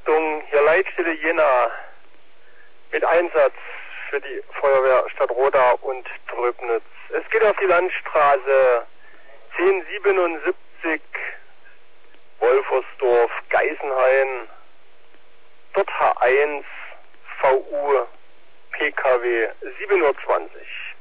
Achtung, hier Leitstelle Jena mit Einsatz für die Feuerwehr Stadtroda und Tröbnitz. Es geht auf die Landstraße 1077 Wolfersdorf, Geisenhain, dort H1 VU PKW 7:20 Uhr.